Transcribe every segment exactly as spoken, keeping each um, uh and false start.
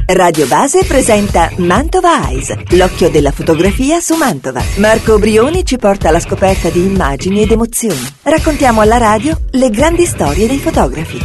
Radio Base presenta Mantova Eyes, l'occhio della fotografia su Mantova. Marco Brioni ci porta alla scoperta di immagini ed emozioni. Raccontiamo alla radio le grandi storie dei fotografi.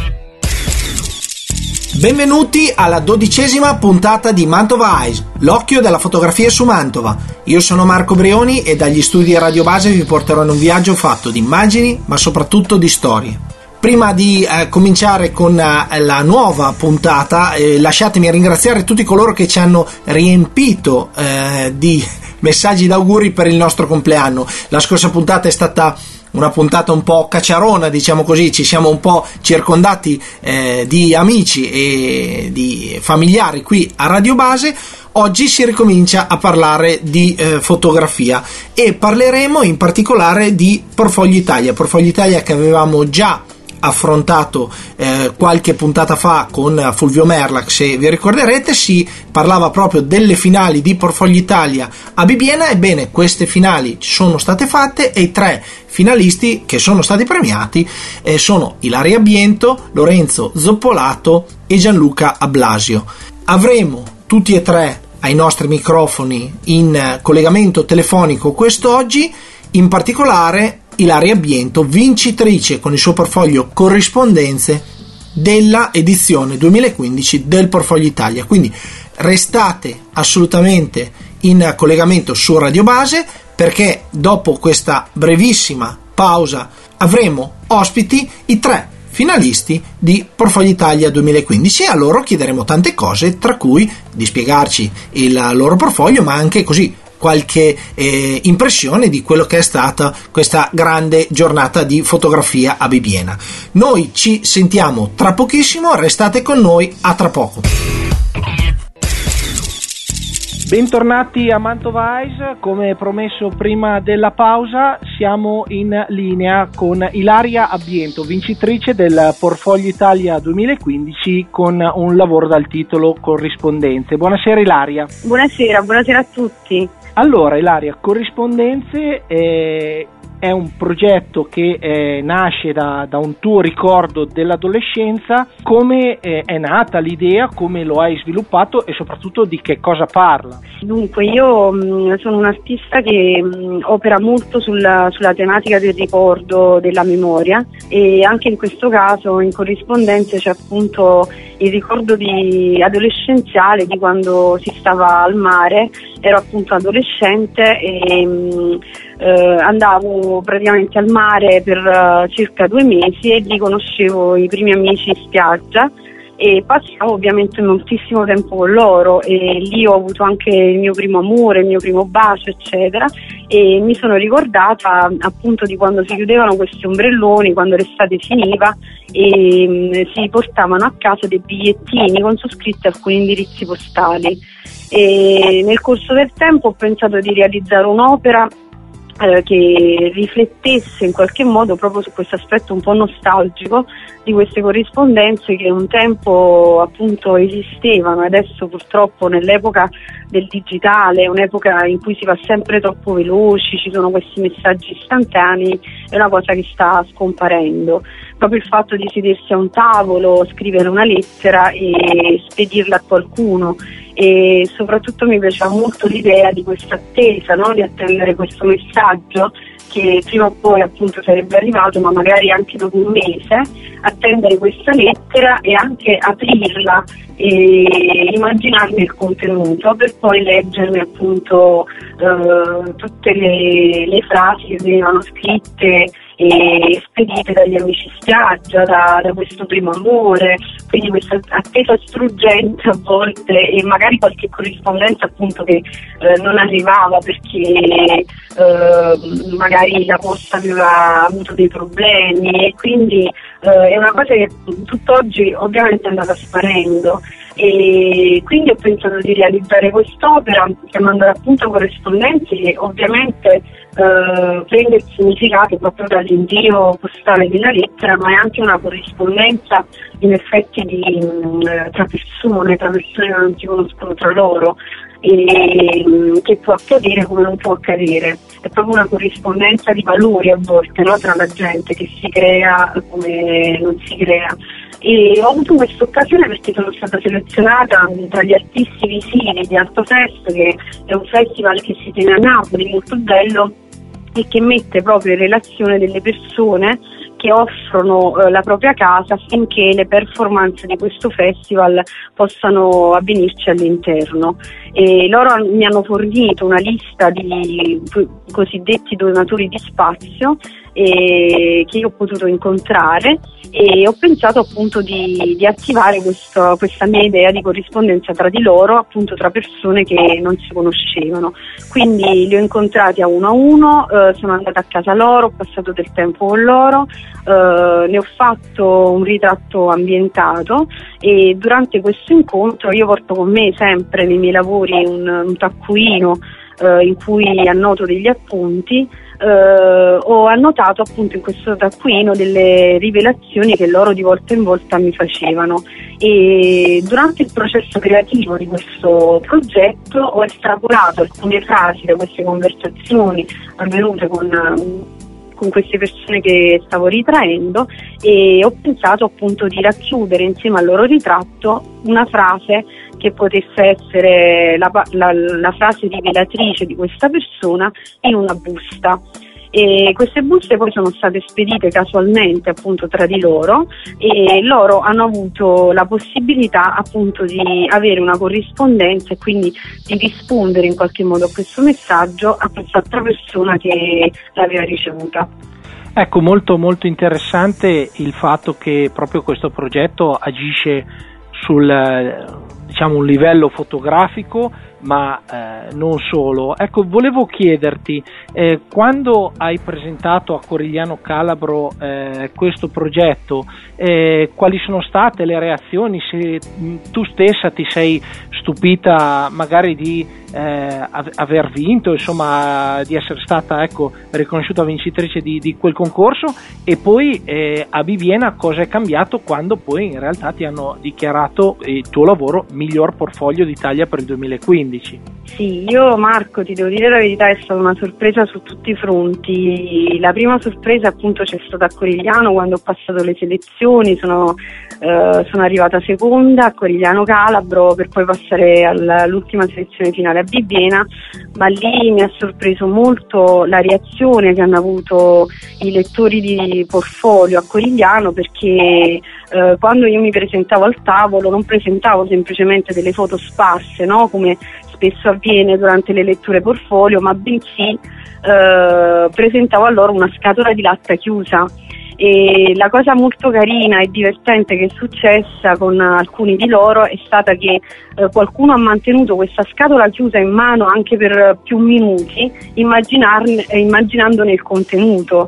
Benvenuti alla dodicesima puntata di Mantova Eyes, l'occhio della fotografia su Mantova. Io sono Marco Brioni e dagli studi Radio Base vi porterò in un viaggio fatto di immagini, ma soprattutto di storie. Prima di eh, cominciare con eh, la nuova puntata, eh, lasciatemi ringraziare tutti coloro che ci hanno riempito eh, di messaggi d'auguri per il nostro compleanno. La scorsa puntata è stata una puntata un po' cacciarona, diciamo così, ci siamo un po' circondati eh, di amici e di familiari qui a Radio Base. Oggi si ricomincia a parlare di eh, fotografia e parleremo in particolare di Portfolio Italia, Portfolio Italia che avevamo già affrontato eh, qualche puntata fa con Fulvio Merlac. Se vi ricorderete, si parlava proprio delle finali di Portfolio Italia a Bibbiena. Ebbene, queste finali sono state fatte e i tre finalisti che sono stati premiati eh, sono Ilaria Biento, Lorenzo Zoppolato e Gianluca Ablasio. Avremo tutti e tre ai nostri microfoni in collegamento telefonico quest'oggi, in particolare Ilaria Biento, vincitrice con il suo portfolio Corrispondenze della edizione duemilaquindici del Portfolio Italia. Quindi restate assolutamente in collegamento su Radio Base, perché dopo questa brevissima pausa avremo ospiti i tre finalisti di Portfolio Italia duemilaquindici e a loro chiederemo tante cose, tra cui di spiegarci il loro portfolio, ma anche così qualche eh, impressione di quello che è stata questa grande giornata di fotografia a Bibbiena. Noi ci sentiamo tra pochissimo, restate con noi, a tra poco. Bentornati a Mantova Eyes. Come promesso prima della pausa, siamo in linea con Ilaria Biento, vincitrice del Portfolio Italia duemilaquindici con un lavoro dal titolo Corrispondenze. Buonasera Ilaria. Buonasera, buonasera a tutti. Allora Ilaria, Corrispondenze è, è un progetto che eh, nasce da, da un tuo ricordo dell'adolescenza. Come eh, è nata l'idea, come lo hai sviluppato e soprattutto di che cosa parla? Dunque, io mh, sono un artista che mh, opera molto sulla, sulla tematica del ricordo, della memoria, e anche in questo caso in Corrispondenze c'è appunto il ricordo di adolescenziale di quando si stava al mare. Ero appunto adolescente e mh, eh, andavo praticamente al mare per uh, circa due mesi e lì conoscevo i primi amici in spiaggia e passavo ovviamente moltissimo tempo con loro, e lì ho avuto anche il mio primo amore, il mio primo bacio eccetera, e mi sono ricordata appunto di quando si chiudevano questi ombrelloni, quando l'estate finiva e mh, si portavano a casa dei bigliettini con su scritti alcuni indirizzi postali. E nel corso del tempo ho pensato di realizzare un'opera eh, che riflettesse in qualche modo proprio su questo aspetto un po' nostalgico di queste corrispondenze che un tempo appunto esistevano e adesso purtroppo nell'epoca del digitale, un'epoca in cui si va sempre troppo veloci, ci sono questi messaggi istantanei, è una cosa che sta scomparendo. Proprio il fatto di sedersi a un tavolo, scrivere una lettera e spedirla a qualcuno, e soprattutto mi piaceva molto l'idea di questa attesa, no? Di attendere questo messaggio che prima o poi appunto sarebbe arrivato, ma magari anche dopo un mese, attendere questa lettera e anche aprirla e immaginarmi il contenuto per poi leggermi appunto eh, tutte le, le frasi che venivano scritte e spedite dagli amici spiaggia, da, da questo primo amore, quindi questa attesa struggente a volte e magari qualche corrispondenza appunto che eh, non arrivava perché eh, magari la posta aveva avuto dei problemi, e quindi eh, è una cosa che tutt'oggi ovviamente è andata sparendo. E quindi ho pensato di realizzare quest'opera chiamandola appunto Corrispondenze, che ovviamente eh, prende il significato proprio dall'invio postale della lettera, ma è anche una corrispondenza in effetti di, mh, tra persone, tra persone che non si conoscono tra loro, e mh, che può accadere come non può accadere. È proprio una corrispondenza di valori a volte, no? Tra la gente, che si crea come non si crea. e ho avuto questa occasione perché sono stata selezionata tra gli artisti visivi di AltoFest, che è un festival che si tiene a Napoli, molto bello, e che mette proprio in relazione delle persone che offrono eh, la propria casa affinché le performance di questo festival possano avvenirci all'interno. E loro mi hanno fornito una lista di cosiddetti donatori di spazio e che io ho potuto incontrare, e ho pensato appunto di, di attivare questo, questa mia idea di corrispondenza tra di loro, appunto tra persone che non si conoscevano. Quindi li ho incontrati a uno a uno, eh, sono andata a casa loro, ho passato del tempo con loro, eh, ne ho fatto un ritratto ambientato, e durante questo incontro io porto con me sempre nei miei lavori un, un taccuino eh, in cui annoto degli appunti. Uh, ho annotato appunto in questo taccuino delle rivelazioni che loro di volta in volta mi facevano, e durante il processo creativo di questo progetto ho estrapolato alcune frasi da queste conversazioni avvenute con, con queste persone che stavo ritraendo, e ho pensato appunto di racchiudere insieme al loro ritratto una frase che potesse essere la, la, la frase rivelatrice di questa persona in una busta. E queste buste poi sono state spedite casualmente appunto tra di loro, e loro hanno avuto la possibilità appunto di avere una corrispondenza e quindi di rispondere in qualche modo a questo messaggio a quest'altra persona che l'aveva ricevuta. Ecco, molto molto interessante il fatto che proprio questo progetto agisce sul, diciamo, un livello fotografico, ma eh, non solo. Ecco, volevo chiederti, eh, quando hai presentato a Corigliano Calabro eh, questo progetto, eh, quali sono state le reazioni? Se tu stessa ti sei stupita magari di eh, aver vinto, insomma, di essere stata, ecco, riconosciuta vincitrice di, di quel concorso, e poi eh, a Bibbiena cosa è cambiato quando poi in realtà ti hanno dichiarato il tuo lavoro miglior portfolio d'Italia per il duemilaquindici? Sì, io Marco, ti devo dire la verità, è stata una sorpresa su tutti i fronti. La prima sorpresa appunto c'è stata a Corigliano, quando ho passato le selezioni, sono, eh, sono arrivata seconda a Corigliano Calabro per poi passare all'ultima selezione finale a Bibbiena, ma lì mi ha sorpreso molto la reazione che hanno avuto i lettori di portfolio a Corigliano, perché eh, quando io mi presentavo al tavolo non presentavo semplicemente delle foto sparse, no? Come spesso avviene durante le letture portfolio, ma bensì eh, presentavo a loro una scatola di latta chiusa. E la cosa molto carina e divertente che è successa con alcuni di loro è stata che eh, qualcuno ha mantenuto questa scatola chiusa in mano anche per più minuti, immaginandone il contenuto.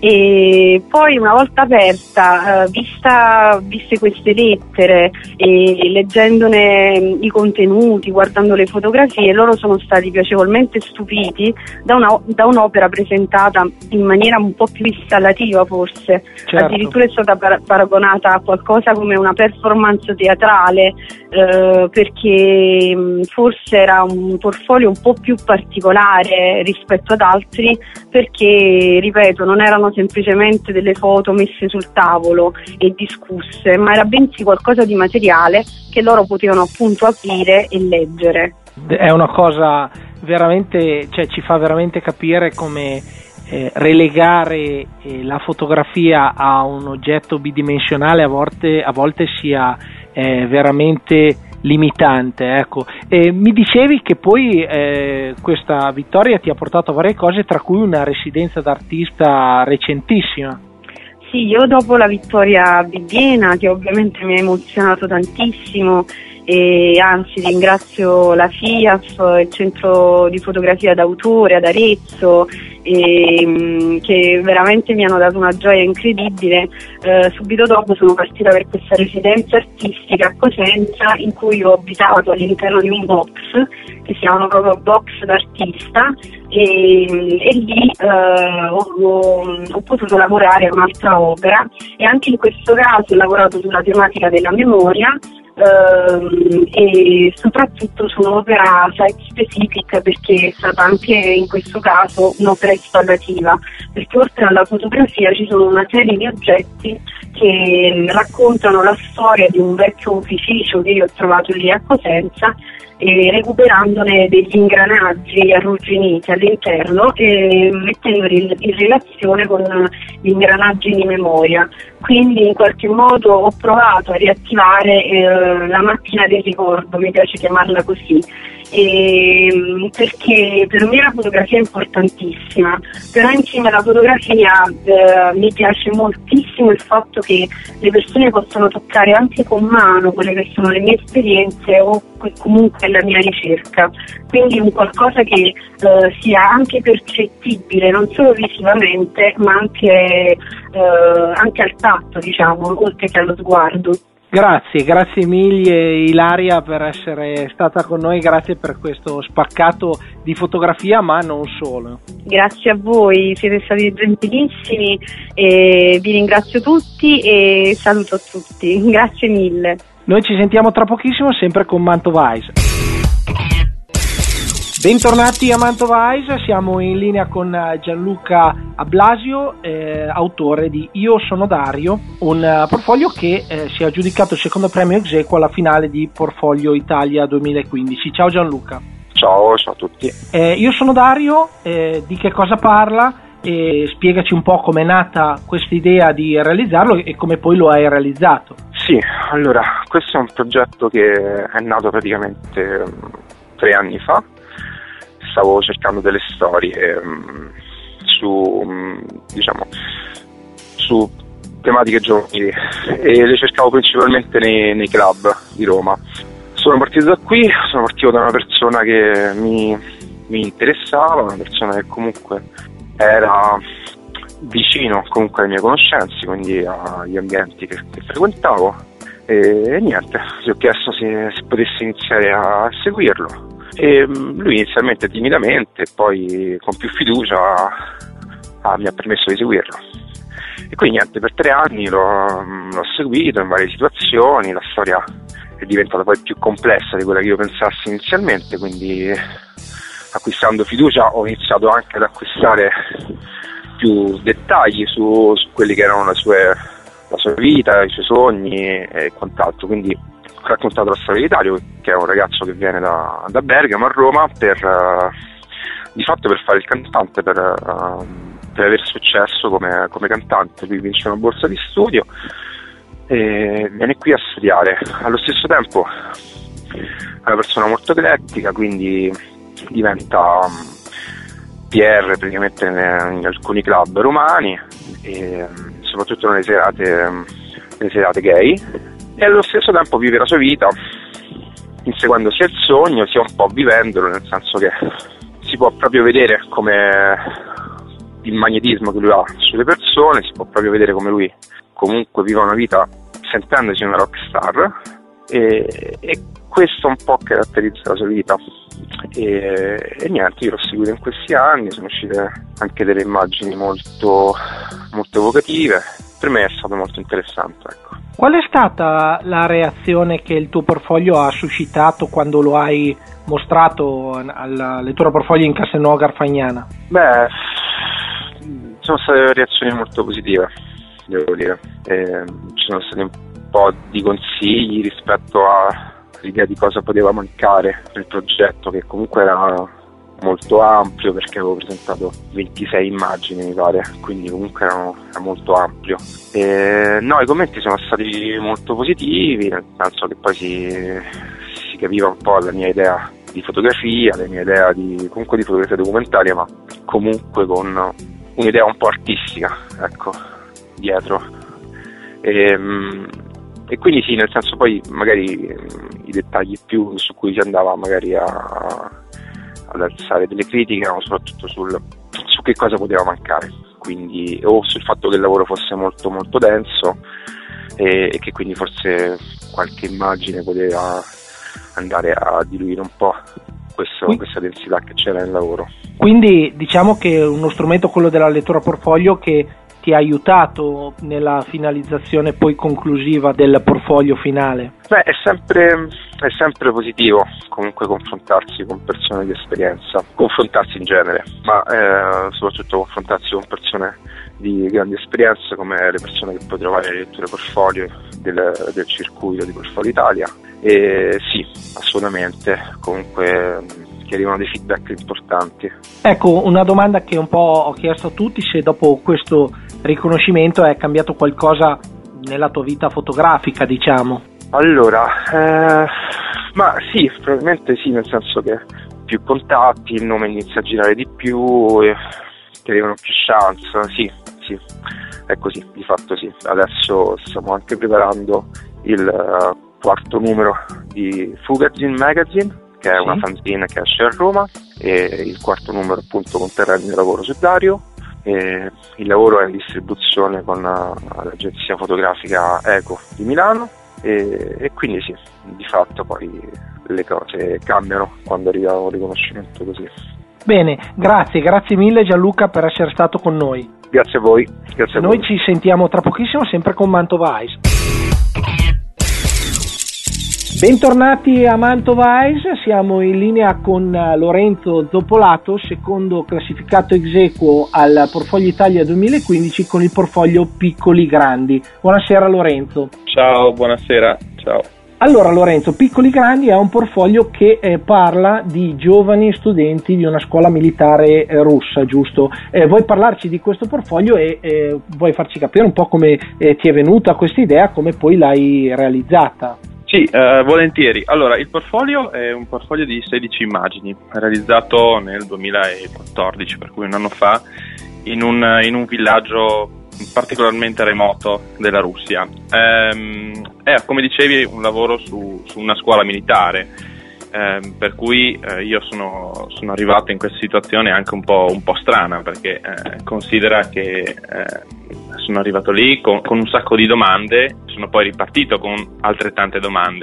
E poi una volta aperta, eh, vista, viste queste lettere e leggendone i contenuti, guardando le fotografie, loro sono stati piacevolmente stupiti da, una, da un'opera presentata in maniera un po' più installativa forse. Certo. Addirittura è stata par- paragonata a qualcosa come una performance teatrale, eh, perché mh, forse era un portfolio un po' più particolare rispetto ad altri, perché, ripeto, non erano semplicemente delle foto messe sul tavolo e discusse, ma era bensì qualcosa di materiale che loro potevano appunto aprire e leggere. È una cosa veramente, cioè ci fa veramente capire come eh, relegare eh, la fotografia a un oggetto bidimensionale a volte, a volte sia eh, veramente limitante, ecco. E mi dicevi che poi eh, questa vittoria ti ha portato a varie cose, tra cui una residenza d'artista recentissima. Sì, io dopo la vittoria a Bibbiena, che ovviamente mi ha emozionato tantissimo, e anzi ringrazio la F I A F, il centro di fotografia d'autore ad Arezzo, e, che veramente mi hanno dato una gioia incredibile. Eh, subito dopo sono partita per questa residenza artistica a Cosenza, in cui ho abitato all'interno di un box che si chiamano proprio box d'artista, e, e lì eh, ho, ho potuto lavorare a un'altra opera, e anche in questo caso ho lavorato sulla tematica della memoria, Uh, e soprattutto su un'opera site specific, perché è stata anche in questo caso un'opera installativa, perché oltre alla fotografia ci sono una serie di oggetti che raccontano la storia di un vecchio opificio che io ho trovato lì a Cosenza, e recuperandone degli ingranaggi arrugginiti all'interno e mettendoli in, in relazione con gli ingranaggi di memoria. Quindi in qualche modo ho provato a riattivare eh, la macchina del ricordo, mi piace chiamarla così, e, perché per me la fotografia è importantissima, però insieme alla fotografia eh, mi piace moltissimo il fatto che le persone possono toccare anche con mano quelle che sono le mie esperienze o comunque la mia ricerca, quindi un qualcosa che eh, sia anche percettibile non solo visivamente ma anche, eh, anche al tatto, diciamo, oltre che allo sguardo. Grazie, grazie mille Ilaria per essere stata con noi, grazie per questo spaccato di fotografia, ma non solo. Grazie a voi, siete stati gentilissimi e vi ringrazio tutti e saluto a tutti, grazie mille. Noi ci sentiamo tra pochissimo sempre con Mantova Eyes. Bentornati a Mantova Eyes, siamo in linea con Gianluca Ablasio, eh, autore di Io sono Dario, un uh, portfolio che eh, si è aggiudicato il secondo premio ex aequo alla finale di Portfolio Italia duemilaquindici. Ciao Gianluca. Ciao, ciao a tutti. Eh, Io sono Dario, eh, di che cosa parla? E spiegaci un po' com'è nata questa idea di realizzarlo e come poi lo hai realizzato. Sì, allora, questo è un progetto che è nato praticamente um, tre anni fa. Stavo cercando delle storie um, su, um, diciamo, su tematiche giovanili e le cercavo principalmente nei, nei club di Roma. Sono partito da qui, sono partito da una persona che mi, mi interessava, una persona che comunque era vicino comunque alle mie conoscenze, quindi agli ambienti che, che frequentavo, e, e niente, gli ho chiesto se, se potessi iniziare a seguirlo. E lui inizialmente timidamente, poi con più fiducia ah, mi ha permesso di seguirlo. E quindi niente, per tre anni l'ho, l'ho seguito in varie situazioni, la storia è diventata poi più complessa di quella che io pensassi inizialmente, quindi acquistando fiducia ho iniziato anche ad acquistare più dettagli su, su quelli che erano le sue, la sua vita, i suoi sogni e quant'altro. Quindi ho raccontato la storia di Dario, che è un ragazzo che viene da, da Bergamo a Roma per uh, di fatto per fare il cantante, per, uh, per avere successo come, come cantante. Lui vince una borsa di studio e viene qui a studiare. Allo stesso tempo è una persona molto eclettica, quindi diventa um, P R praticamente in, in alcuni club romani e um, soprattutto nelle serate, um, nelle serate gay, e allo stesso tempo vive la sua vita inseguendo sia il sogno sia un po' vivendolo, nel senso che si può proprio vedere come il magnetismo che lui ha sulle persone, si può proprio vedere come lui comunque vive una vita sentendosi una rockstar, e, e questo un po' caratterizza la sua vita. E, e niente, io l'ho seguito in questi anni, sono uscite anche delle immagini molto, molto evocative, per me è stato molto interessante, ecco. Qual è stata la reazione che il tuo portfolio ha suscitato quando lo hai mostrato al lettore portfolio in Castelnuovo Garfagnana? Beh, sono state reazioni molto positive, devo dire. E ci sono stati un po' di consigli rispetto all'idea di cosa poteva mancare nel progetto, che comunque era molto ampio, perché avevo presentato ventisei immagini mi pare, quindi comunque era, era molto ampio. E no, i commenti sono stati molto positivi, nel senso che poi si, si capiva un po' la mia idea di fotografia, la mia idea di comunque di fotografia documentaria, ma comunque con un'idea un po' artistica, ecco, dietro. E, e quindi sì, nel senso, poi magari i dettagli più su cui si andava magari a ad alzare delle critiche erano soprattutto sul, su che cosa poteva mancare, quindi o sul fatto che il lavoro fosse molto molto denso e, e che quindi forse qualche immagine poteva andare a diluire un po' questo, questa densità che c'era nel lavoro. Quindi diciamo che uno strumento, quello della lettura portfolio, che ti ha aiutato nella finalizzazione poi conclusiva del portfolio finale? Beh, è sempre, è sempre positivo comunque confrontarsi con persone di esperienza, confrontarsi in genere, ma eh, soprattutto confrontarsi con persone di grandi esperienze come le persone che puoi trovare alle letture portfolio del, del circuito di Portfolio Italia. E sì, assolutamente, comunque che arrivano dei feedback importanti. Ecco, una domanda che un po' ho chiesto a tutti: se dopo questo riconoscimento è cambiato qualcosa nella tua vita fotografica, diciamo. Allora, eh, ma sì, probabilmente sì, nel senso che più contatti, il nome inizia a girare di più, e ti arrivano più chance, sì, sì, è così, di fatto sì. Adesso stiamo anche preparando il uh, quarto numero di Fugazine Magazine, che è sì. una fanzine che esce a Roma, e il quarto numero appunto conterrà il mio lavoro su Dario. E il lavoro è in distribuzione con uh, l'agenzia fotografica Eco di Milano, e, e quindi sì, di fatto poi le cose cambiano quando arriva un riconoscimento così. Bene, grazie, grazie mille Gianluca per essere stato con noi. Grazie a voi. Grazie a noi voi. Ci sentiamo tra pochissimo sempre con Mantova Eyes. Bentornati a Mantova Eyes, siamo in linea con Lorenzo Zoppolato, secondo classificato ex aequo al Portfolio Italia duemilaquindici con il portfolio Piccoli Grandi. Buonasera Lorenzo. Ciao, buonasera, ciao. Allora Lorenzo, Piccoli Grandi è un portfolio che eh, parla di giovani studenti di una scuola militare eh, russa, giusto? Eh, vuoi parlarci di questo portfolio e eh, vuoi farci capire un po' come eh, ti è venuta questa idea, come poi l'hai realizzata? Sì, eh, volentieri. Allora, il portfolio è un portfolio di sedici immagini, realizzato nel duemilaquattordici, per cui un anno fa, in un, in un villaggio particolarmente remoto della Russia. Ehm, è, come dicevi, un lavoro su, su una scuola militare, ehm, per cui eh, io sono, sono arrivato in questa situazione anche un po', un po' strana, perché eh, considera che eh, sono arrivato lì con, con un sacco di domande, sono poi ripartito con altrettante domande.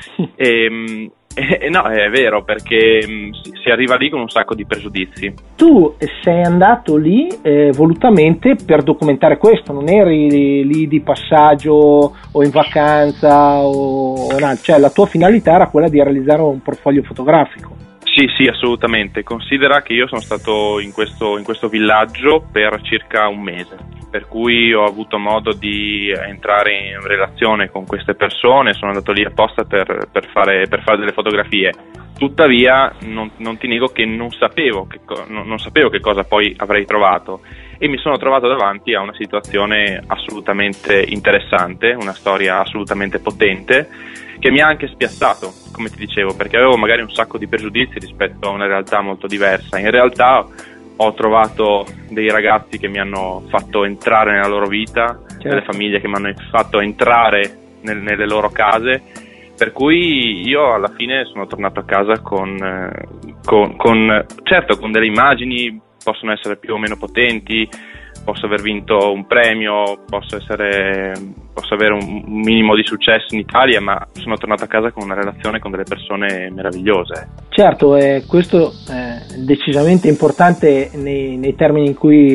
E, e, no, è vero, perché si, si arriva lì con un sacco di pregiudizi. Tu sei andato lì eh, volutamente per documentare questo, non eri lì, lì di passaggio o in vacanza o, o no, cioè la tua finalità era quella di realizzare un portfolio fotografico. Sì, sì, assolutamente. Considera che io sono stato in questo, in questo villaggio per circa un mese, per cui ho avuto modo di entrare in relazione con queste persone, sono andato lì apposta per, per, fare, per fare delle fotografie. Tuttavia non, non ti nego che non sapevo che, non, non sapevo che cosa poi avrei trovato, e mi sono trovato davanti a una situazione assolutamente interessante, una storia assolutamente potente, che mi ha anche spiazzato, come ti dicevo, perché avevo magari un sacco di pregiudizi rispetto a una realtà molto diversa. In realtà ho trovato dei ragazzi che mi hanno fatto entrare nella loro vita, certo. delle famiglie che mi hanno fatto entrare nel, nelle loro case, per cui io alla fine sono tornato a casa con, con, con certo con delle immagini, possono essere più o meno potenti, posso aver vinto un premio, posso essere posso avere un minimo di successo in Italia, ma sono tornato a casa con una relazione con delle persone meravigliose. Certo, eh, questo è decisamente importante nei, nei termini in cui,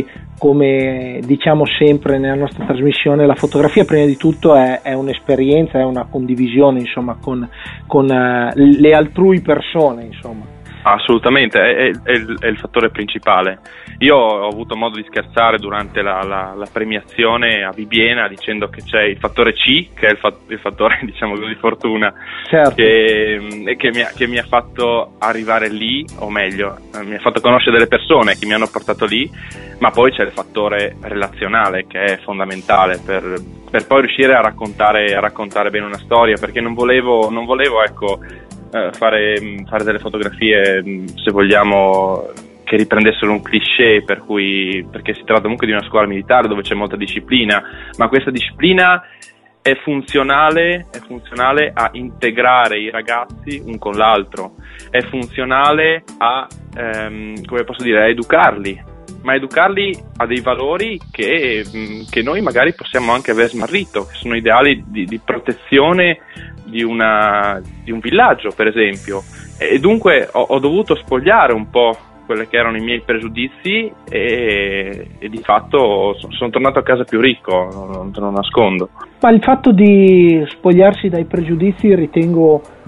come diciamo sempre nella nostra trasmissione, la fotografia prima di tutto è, è un'esperienza, è una condivisione, insomma, con, con uh, le altrui persone, insomma. Assolutamente, è, è, è, il, è il fattore principale. Io ho avuto modo di scherzare durante la, la, la premiazione a Bibbiena dicendo che c'è il fattore C, che è il, fat, il fattore, diciamo così, fortuna, certo. che, che, mi ha, che mi ha fatto arrivare lì, o meglio, mi ha fatto conoscere delle persone che mi hanno portato lì, ma poi c'è il fattore relazionale, che è fondamentale per, per poi riuscire a raccontare, a raccontare bene una storia, perché non volevo, non volevo ecco, Fare, fare delle fotografie, se vogliamo, che riprendessero un cliché, per cui, perché si tratta comunque di una scuola militare dove c'è molta disciplina, ma questa disciplina è funzionale, è funzionale a integrare i ragazzi un con l'altro, è funzionale a, ehm, come posso dire, a educarli, ma educarli a dei valori che, che noi magari possiamo anche aver smarrito, che sono ideali di, di protezione di, una, di un villaggio, per esempio. E dunque ho, ho dovuto spogliare un po' quelli che erano i miei pregiudizi e, e di fatto sono, sono tornato a casa più ricco, non te lo nascondo. Ma il fatto di spogliarsi dai pregiudizi ritengo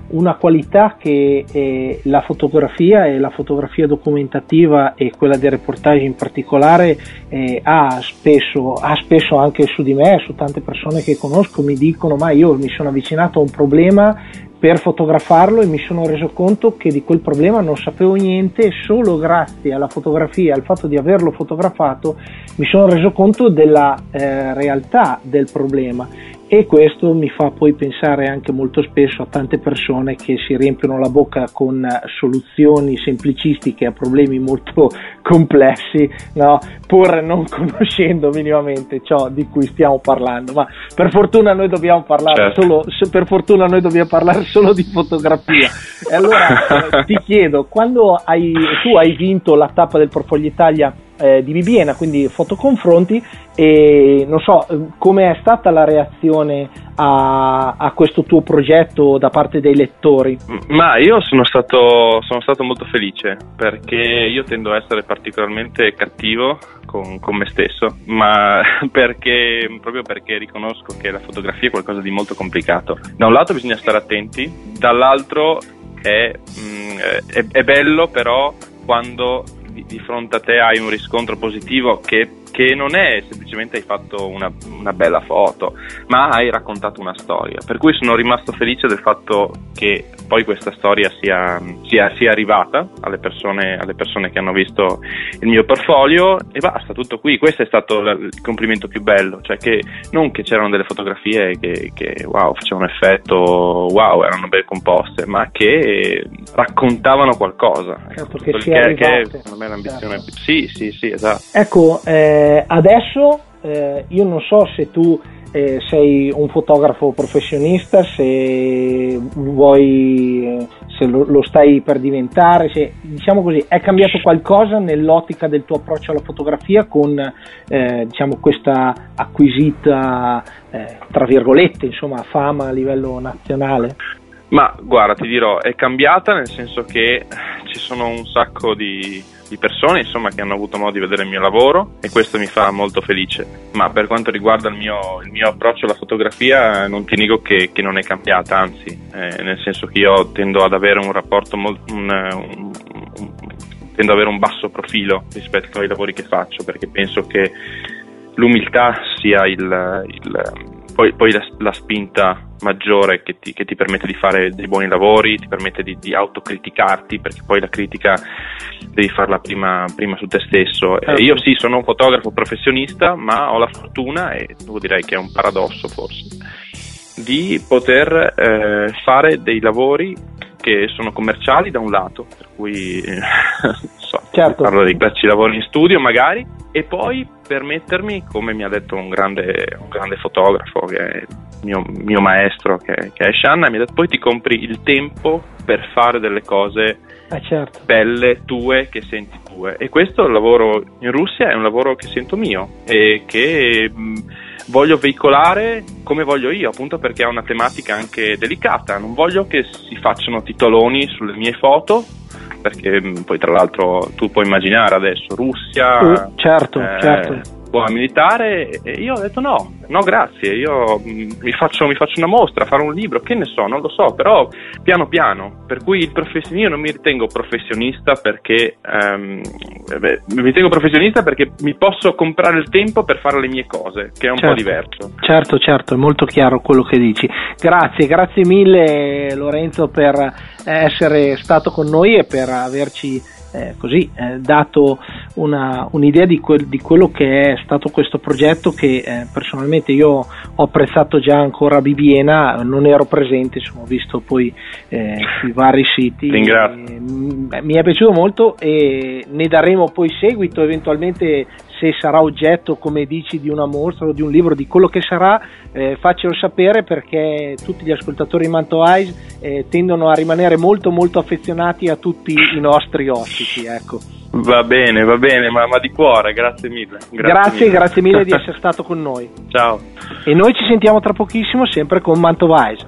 una qualità che eh, la fotografia e la fotografia documentativa e quella del reportage in particolare eh, ha spesso, ha spesso anche su di me, su tante persone che conosco, mi dicono: ma io mi sono avvicinato a un problema per fotografarlo e mi sono reso conto che di quel problema non sapevo niente, e solo grazie alla fotografia, al fatto di averlo fotografato, mi sono reso conto della eh, realtà del problema. E questo mi fa poi pensare anche molto spesso a tante persone che si riempiono la bocca con soluzioni semplicistiche a problemi molto complessi, no? Pur non conoscendo minimamente ciò di cui stiamo parlando. Ma per fortuna noi dobbiamo parlare certo. solo per fortuna noi dobbiamo parlare solo di fotografia. E allora ti chiedo, quando hai tu hai vinto la tappa del Portfolio Italia Eh, di Bibbiena, quindi fotoconfronti, e non so come è stata la reazione a, a questo tuo progetto da parte dei lettori. Ma io sono stato sono stato molto felice, perché io tendo a essere particolarmente cattivo con, con me stesso, ma perché proprio perché riconosco che la fotografia è qualcosa di molto complicato. Da un lato bisogna stare attenti, dall'altro è, mh, è, è bello però quando di fronte a te hai un riscontro positivo che, che non è semplicemente hai fatto una, una bella foto, ma hai raccontato una storia, per cui sono rimasto felice del fatto che poi questa storia sia, sia, sia arrivata alle persone, alle persone che hanno visto il mio portfolio, e basta, tutto qui. Questo è stato il complimento più bello, cioè che non che c'erano delle fotografie che, che wow, facevano effetto, wow, erano ben composte, ma che raccontavano qualcosa. Certo, che, che, sia che secondo me è l'ambizione. Certo. Sì, sì, sì, esatto. Ecco, eh, adesso eh, io non so se tu eh, sei un fotografo professionista, se vuoi, se lo, lo stai per diventare, se, diciamo così, è cambiato qualcosa nell'ottica del tuo approccio alla fotografia con eh, diciamo questa acquisita eh, tra virgolette, insomma, fama a livello nazionale? Ma guarda, ti dirò, è cambiata nel senso che ci sono un sacco di, di persone, insomma, che hanno avuto modo di vedere il mio lavoro, e questo mi fa molto felice. Ma per quanto riguarda il mio, il mio approccio alla fotografia, non ti nego che, che non è cambiata, anzi, eh, nel senso che io tendo ad avere un rapporto molto, un, un, un, tendo ad avere un basso profilo rispetto ai lavori che faccio, perché penso che l'umiltà sia il, il Poi, poi la, la spinta maggiore che ti, che ti permette di fare dei buoni lavori, ti permette di, di autocriticarti, perché poi la critica devi farla prima, prima su te stesso. Eh, io sì, sono un fotografo professionista, ma ho la fortuna, e direi che è un paradosso forse, di poter eh, fare dei lavori che sono commerciali da un lato, per cui eh, so, certo. parlo dei classici lavori in studio magari, e poi permettermi, come mi ha detto un grande, un grande fotografo che è il mio, mio maestro, che, che è Shanna, mi ha detto: poi ti compri il tempo per fare delle cose eh certo. belle tue, che senti tue. E questo il lavoro in Russia è un lavoro che sento mio e che mh, voglio veicolare come voglio io, appunto perché ha una tematica anche delicata. Non voglio che si facciano titoloni sulle mie foto, perché poi tra l'altro tu puoi immaginare adesso Russia, uh, certo, eh, certo. buona militare, e io ho detto no, no grazie, io mh, mi faccio mi faccio una mostra, fare un libro, che ne so, non lo so, però piano piano. Per cui il professionista, io non mi ritengo professionista perché um, beh, mi ritengo professionista perché mi posso comprare il tempo per fare le mie cose, che è un certo, po' diverso. Certo, certo, è molto chiaro quello che dici. Grazie, grazie mille Lorenzo per essere stato con noi e per averci Eh, così eh, dato una, un'idea di, quel, di quello che è stato questo progetto, che eh, personalmente io ho apprezzato già ancora a Bibbiena, non ero presente, insomma, ho visto poi eh, sui vari siti. Ringrazio. E, mh, mi è piaciuto molto, e ne daremo poi seguito eventualmente, se sarà oggetto, come dici, di una mostra o di un libro, di quello che sarà, eh, faccelo sapere, perché tutti gli ascoltatori di Manto Eyes eh, tendono a rimanere molto molto affezionati a tutti i nostri ospiti, ecco. Va bene, va bene, ma, ma di cuore, grazie mille. Grazie, grazie mille, grazie mille di essere stato con noi. Ciao. E noi ci sentiamo tra pochissimo, sempre con Manto Eyes.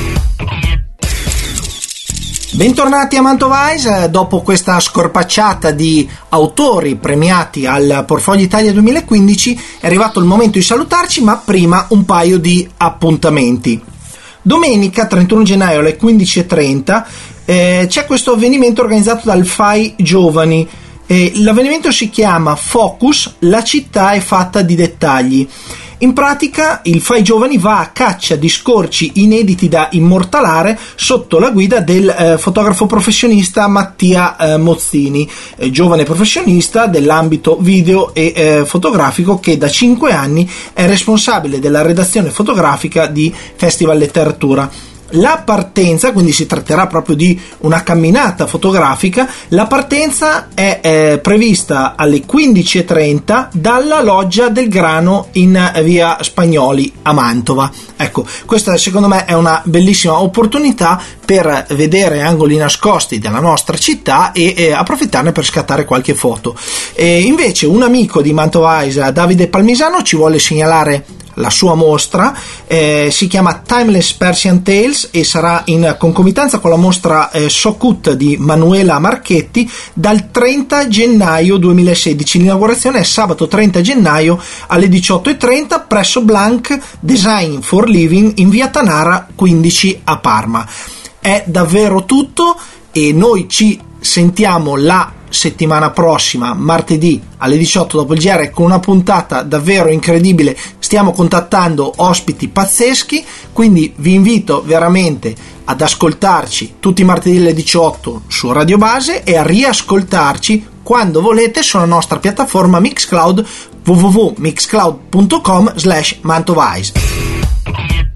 Bentornati a Mantova Eyes. Dopo questa scorpacciata di autori premiati al Portfolio Italia duemilaquindici è arrivato il momento di salutarci, ma prima un paio di appuntamenti. Domenica trentuno gennaio alle quindici e trenta eh, c'è questo avvenimento organizzato dal F A I Giovani. Eh, l'avvenimento si chiama Focus, la città è fatta di dettagli. In pratica il F A I Giovani va a caccia di scorci inediti da immortalare sotto la guida del eh, fotografo professionista Mattia eh, Mozzini, eh, giovane professionista dell'ambito video e eh, fotografico, che da cinque anni è responsabile della redazione fotografica di Festival Letteratura. La partenza, quindi si tratterà proprio di una camminata fotografica, la partenza è eh, prevista alle quindici e trenta dalla Loggia del Grano in via Spagnoli a Mantova. Ecco, questa secondo me è una bellissima opportunità per vedere angoli nascosti della nostra città e eh, approfittarne per scattare qualche foto. E invece un amico di Mantova Eyes, Davide Palmisano, ci vuole segnalare la sua mostra, eh, si chiama Timeless Persian Tales e sarà in concomitanza con la mostra eh, Sokut di Manuela Marchetti dal trenta gennaio duemilasedici. L'inaugurazione è sabato trenta gennaio alle diciotto e trenta presso Blank Design for Living in via Tanara quindici a Parma. È davvero tutto e noi ci sentiamo la settimana prossima, martedì alle diciotto dopo il G R, con una puntata davvero incredibile. Stiamo contattando ospiti pazzeschi, quindi vi invito veramente ad ascoltarci tutti i martedì alle diciotto su Radio Base e a riascoltarci quando volete sulla nostra piattaforma Mixcloud, w w w punto mixcloud punto com slash Mantova Eyes.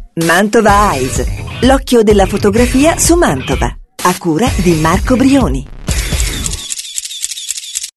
Mantova Eyes, l'occhio della fotografia su Mantova, a cura di Marco Brioni.